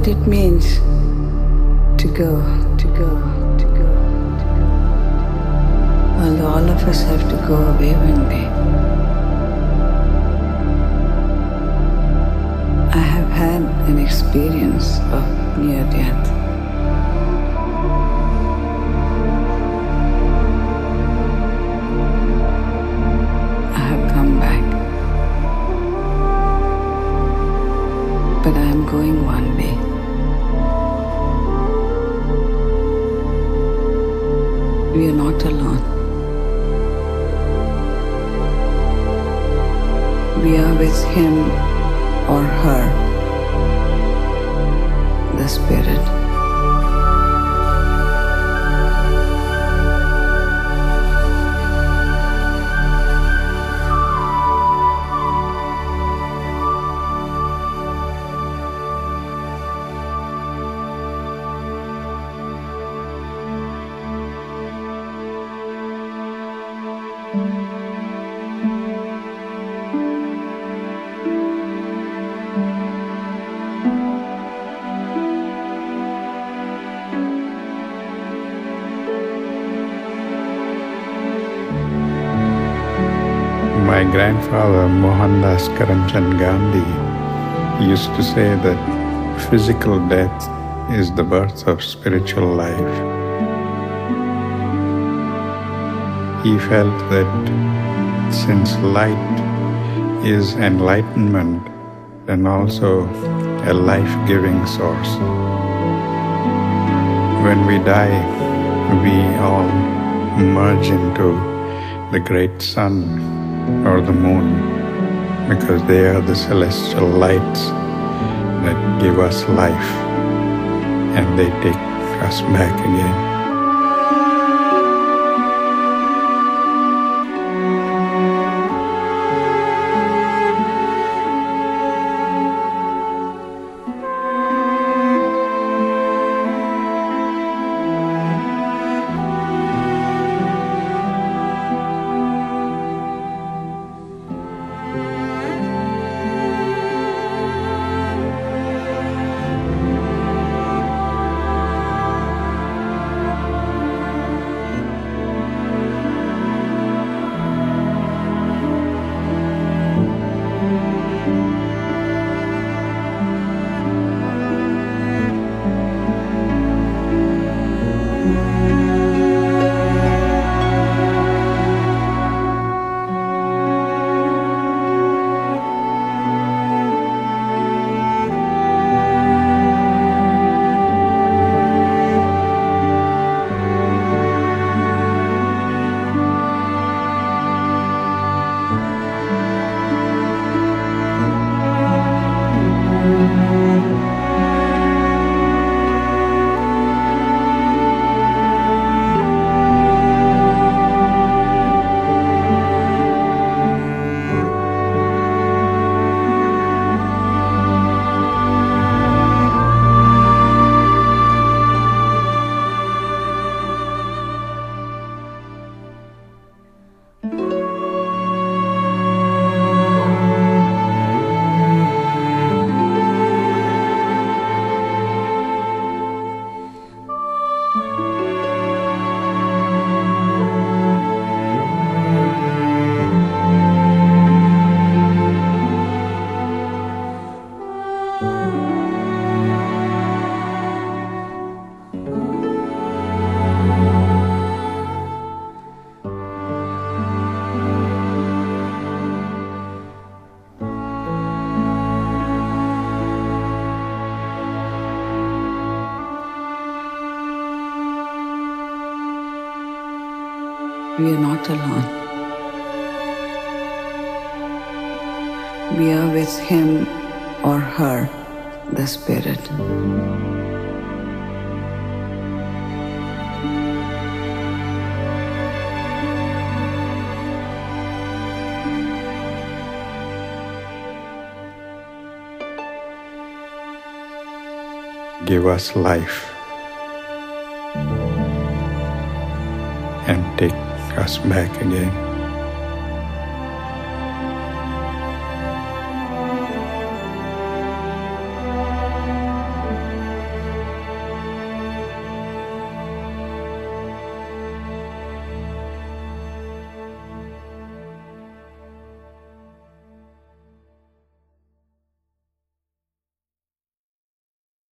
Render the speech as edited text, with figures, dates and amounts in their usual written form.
what it means to go, to go, to go, to go. Although all of us have to go away one day. I have had an experience of near death. I have come back. But I am going one day. We are not alone. We are with him or her, the Spirit. My grandfather, Mohandas Karamchand Gandhi, used to say that physical death is the birth of spiritual life. He felt that since light is enlightenment and also a life-giving source, when we die, we all merge into the great sun or the moon, because they are the celestial lights that give us life, and they take us back again. We are not alone. We are with him or her, the Spirit. Give us life and take us back again.